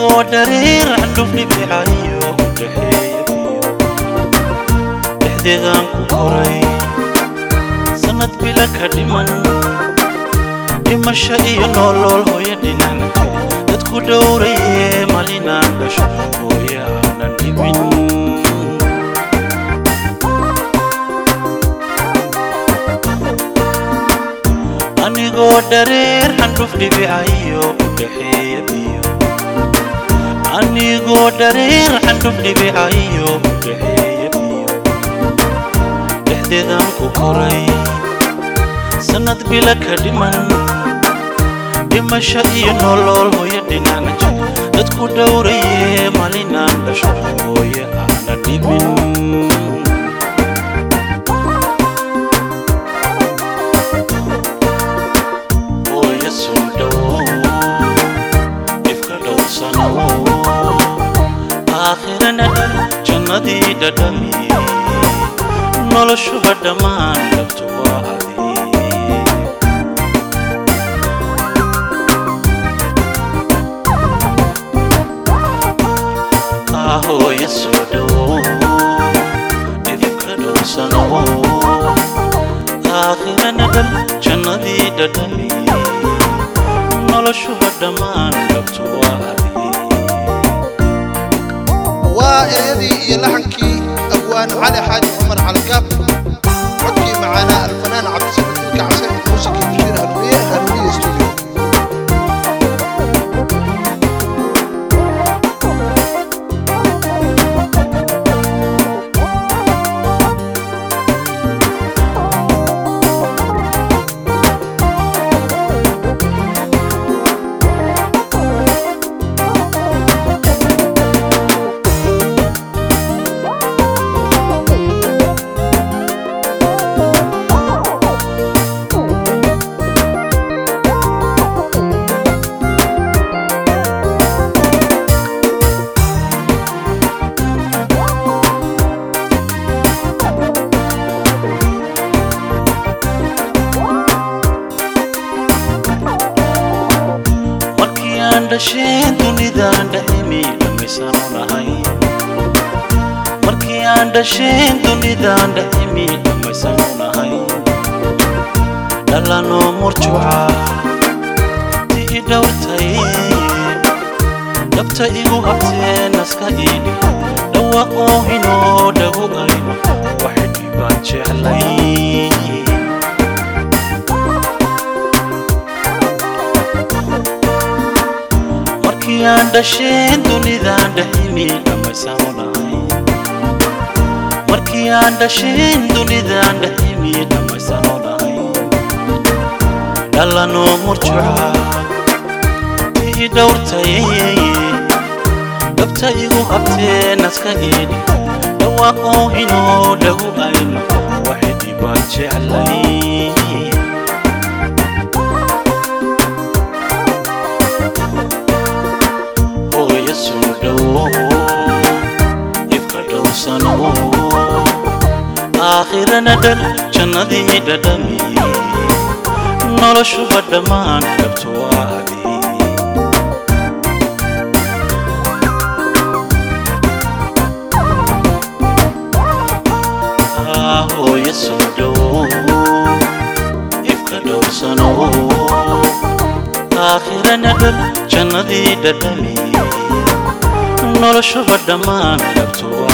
أنيقو درير عندوفني بعايو دحية دحديدان كوري سند بلا كدمان دمشق ينولول هو يدينان dadku dhowraye malinaan dhasho hooyaanan dhibin anigoo dareer handhuf dhibicayo u dhaxeeya biyo anigoo dareer handhuf dhibicayo u dhaxeeya biyo dhexdeedaan ku koray sanad bila ka dhiman dimasha iyo nolol hooyo dhinaana jir dadku dhowraye malinaan dhasho hooyo aanan dhibin hooyo soo dhowo dhibka dhowrsano aakhirana dhal jannadii dhadhami noloshuba dhammaan dhabtu waa هو يسودو يفكرو سنو آخر ندل جندي ددمي نلشو بدمان لبتو وادي وإيدي يلحنكي أبوان علي حاج عمر على الكاب عدكي معنا الفنان عبد السميع الكعسي موسيقي مشير هنوية استوديو دشين دنيدان دائمي لما يسانونا هاي مركيان دشين دنيدان دائمي لما يسانونا هاي دلانو مرجوعا تيجي دورتاي دبتا إيغو هبتين ناسكا إيدي دواقو هينو دهو غاينو واحد يباتش علي markiyaan dhasheen dunidaan dhahimi dhammaysanay markiyaan dhasheen dunidaan dhahimi dhammaysanay dhalano murjuca tii dhowrtay dabta igu habteen naska iidi dhawaaqoo inoo dhagu ayno waxay baan jeclay آخر ندل جندي ددمي نلشو بدمان لبتو وادي هو يسودو يفكدو سنو آخر ندل جندي ددمي نلشو بدمان لبتو